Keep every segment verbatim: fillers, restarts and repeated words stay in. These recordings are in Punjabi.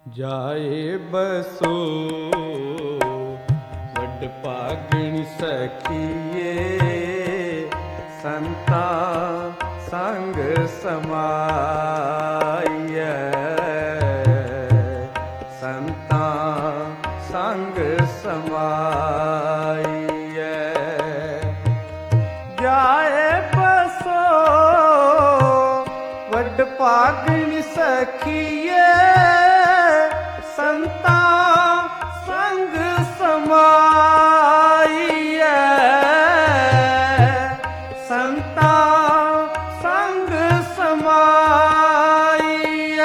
ਜਾਏ ਬਸੋ ਵੱਡ ਭਾਗਣ ਸਖੀਏ, ਸੰਤਾ ਸੰਗ ਸਮਾਈਐ, ਸੰਤਾ ਸੰਗ ਸਮਾਈਐ। ਜਾਏ ਬਸੋ ਵੱਡ ਭਾਗਣ ਸਖੀਏ, ਸੰਤਾ ਸੰਗ ਸਮਾਈਐ, ਸੰਤਾ ਸੰਗ ਸਮਾਈਐ।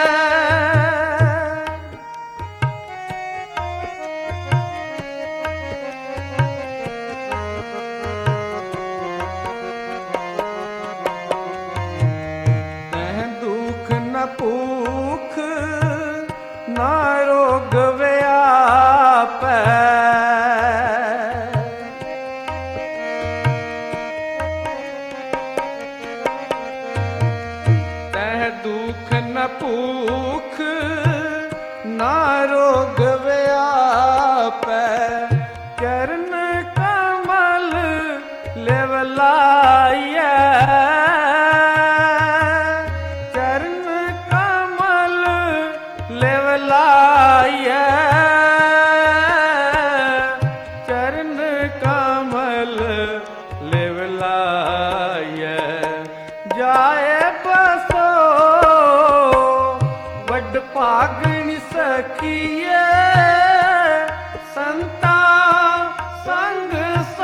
ਤੈਂ ਦੁਖ ਨ ਭੂਖ ਨਾ ਰੋਗ ਵਿਆਪੈ, ਤੈਂ ਦੁਖ ਨ ਭੂਖ ਨਾ ਰੋਗ ਵਿਆਪੈ, ਚਰਨ ਕਮਲ ਲਿਵ ਲਾਈਐ, ਚਰਨ ਕਮਲ ਲਿਵ ਲਾਈਐ, ਚਰਨ ਕਮਲ ਲਿਵ ਲਾਈਐ। ਜਾਏ ਬਸੋ ਵੱਡ ਭਾਗਣ ਸਖੀਏ, ਸੰਤਾ ਸੰਗ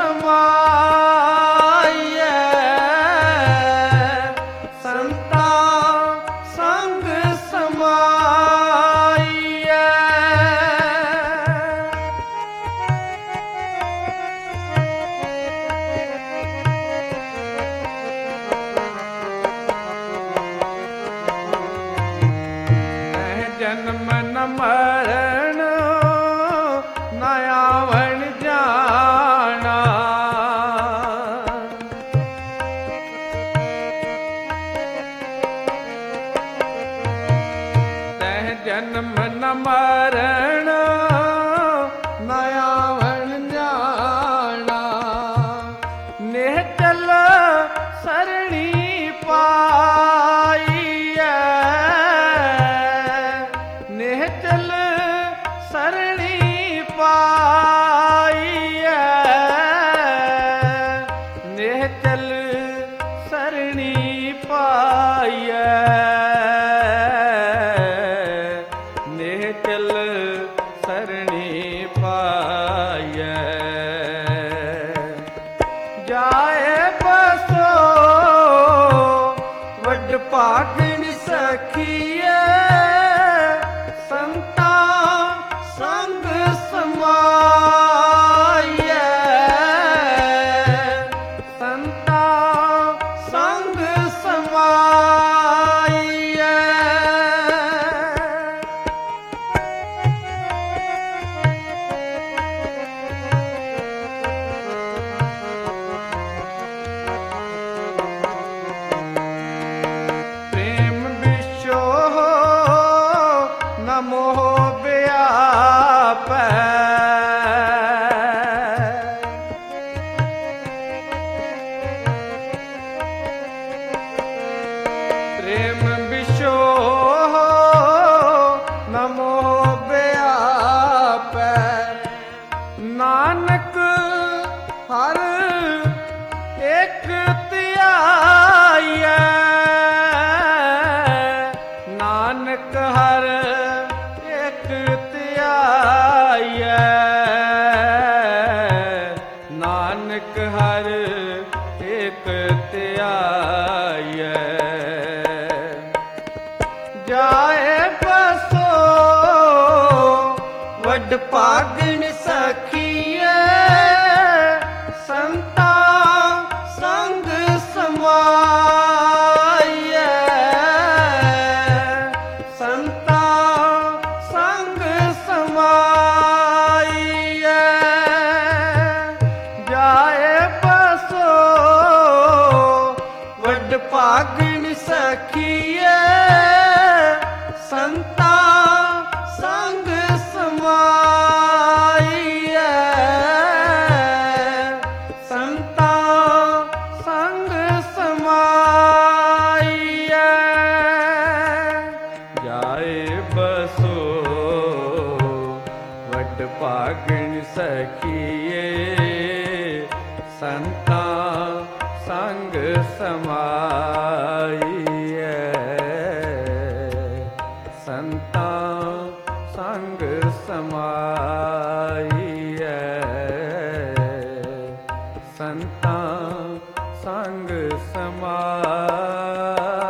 ਸਮਾਈਐ, ਸੰਤਾ ਸੰਗ ਸਮਾਈਐ। ਜਨਮ ਨ ਮਰਨ ਨ ਆਵਣ ਜਾਣਾ, ਤੈਂ ਜਨਮ ਨ ਮਰਨ ਨ ਆਵਣ ਜਾਣਾ, ਨਿਹਚਲ ਸਰਣੀ ਪਾਈਐ, ਨਿਹਚਲ ਸਰਣੀ ਪਾਈਐ, ਨਿਹਚਲ ਸਰਣੀ ਪਾਈਐ, ਨਿਹਚਲ ਸਰਣੀ ਪਾਈਐ। ਜਾਏ ਬਸੋ ਵੱਡ ਭਾਗਣ ਸਖੀਏ, ਸੰਤਾ ਸੰਗ ਸਮਾਈਐ, ਸੰਤਾ ਸੰਗ ਸਮਾਈਐ। ਪ੍ਰੇਮ ਵਿਸ਼ੋਹ ਨ ਮੋਹ ਵਿਆਪੈ, ਪ੍ਰੇਮ ਵਿਸ਼ੋਹ ਨ ਮੋਹ ਵਿਆਪੈ, ਨਾਨਕ ਹਰ ਇੱਕ ਧਿਆਈਐ, ਨਾਨਕ ਹਰ ਇੱਕ ਧਿਆਈਐ, ਨਾਨਕ ਹਰ ਇੱਕ ਧਿਆਈਐ। ਜਾਏ ਬਸੋ ਵੱਡ ਭਾਗਣ ਸਖੀਏ, ਸੰਤਾ ਸੰਗ ਸਮਾਈਐ, ਸੰਤਾ ਸੰਗ ਸਮਾਈਐ। ਜਾਏ ਬਸੋ ਵੱਡ ਭਾਗਣ ਸਖੀਏ, ਸੰਤਾ ਭਾਗਣ ਸਖੀਏ ਸੰਤਾਂ ਸੰਗ ਸਮਾਈਐ ਸੰਤਾਂ ਸੰਗ ਸਮਾਈਐ ਸੰਤਾਂ ਸੰਗ ਸਮਾਈਐ।